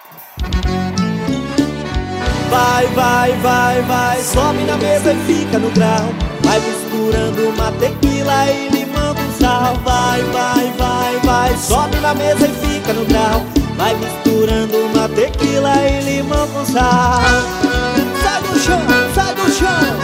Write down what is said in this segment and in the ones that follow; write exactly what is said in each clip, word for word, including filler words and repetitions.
Vai, vai, vai, vai, sobe na mesa e fica no grau. Vai misturando uma tequila e limão com sal. Vai, vai, vai, vai, sobe na mesa e fica no grau. Vai misturando uma tequila e limão com sal. Sai do chão, sai do chão.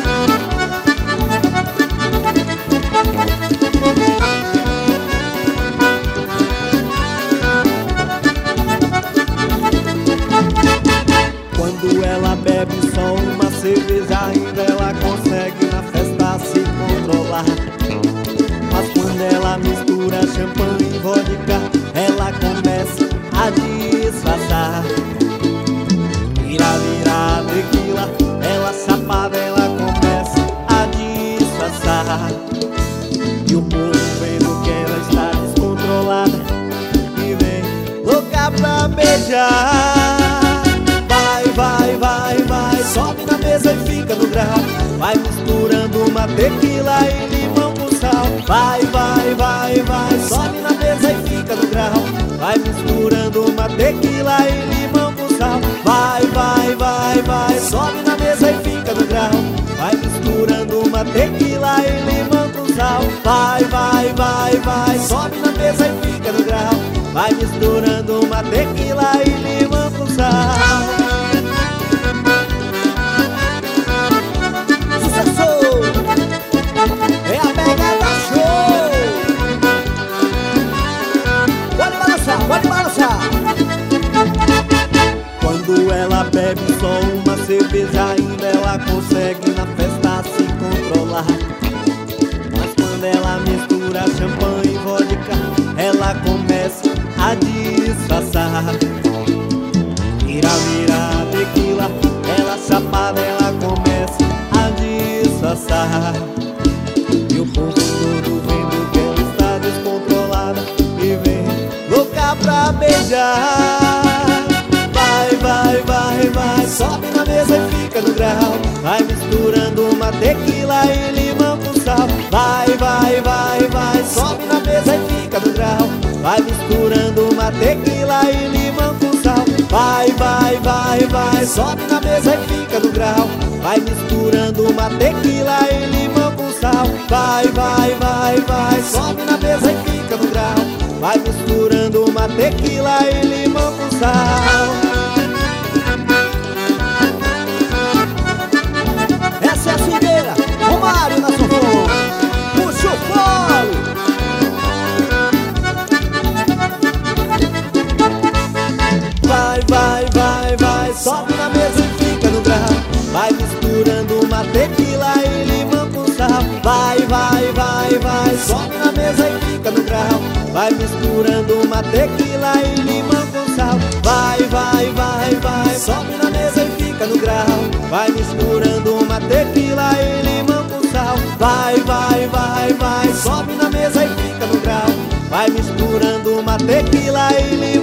Quando ela bebe só uma cerveja, ainda ela consegue na festa se controlar. Mas quando ela mistura champanhe e vodka, ela começa a disfarçar. Vira, vira, tequila, ela chapada, ela começa a disfarçar. E o povo vendo que ela está descontrolada e vem louca pra beijar. Vai, vai, vai, sobe na mesa e fica no grau. Vai misturando uma tequila e limão com sal. Vai, vai, vai, vai, sobe na mesa e fica no grau. Vai misturando uma tequila e limão com sal. Vai, vai, vai, vai, sobe na mesa e fica no grau. Vai misturando uma tequila e limão com sal. Vai, vai, vai, vai, sobe na mesa e fica no grau. Vai misturando uma tequila e limão com sal. É a pegada show. Pode balançar, pode balançar. Quando ela bebe só uma cerveja, ainda ela consegue na festa se controlar. Mas quando ela mistura champanhe e vodka, ela começa a disfarçar. Vira, vira, tequila, ela chapada, ela começa a disfarçar. E o povo todo vendo que ela está descontrolada e vem louca pra beijar. Vai, vai, vai, vai, sobe na mesa e fica no grau. Vai misturando uma tequila e limão com sal. Vai, vai, vai, vai, sobe na mesa e fica no grau. Vai misturando uma tequila e limão com sal. Vai, vai, vai, vai, sobe na mesa e fica no grau. Vai misturando uma tequila e limão com sal. Vai, vai, vai, vai, sobe na mesa e fica no grau. Vai misturando uma tequila e limão com sal. Essa é a swingueira, Romário na sanfona. Puxa o fole. Vai, vai, vai, vai, sobe na mesa e fica no grau. Vai misturando uma tequila e limão com sal. Vai, vai, vai, vai, sobe na mesa e fica no grau. Vai misturando uma tequila e limão com sal. Vai, vai, vai, vai, sobe na mesa e fica no grau. Vai misturando uma tequila e limão com sal. Vai, vai, vai, vai, sobe na mesa e fica no grau. Vai misturando uma tequila e limão.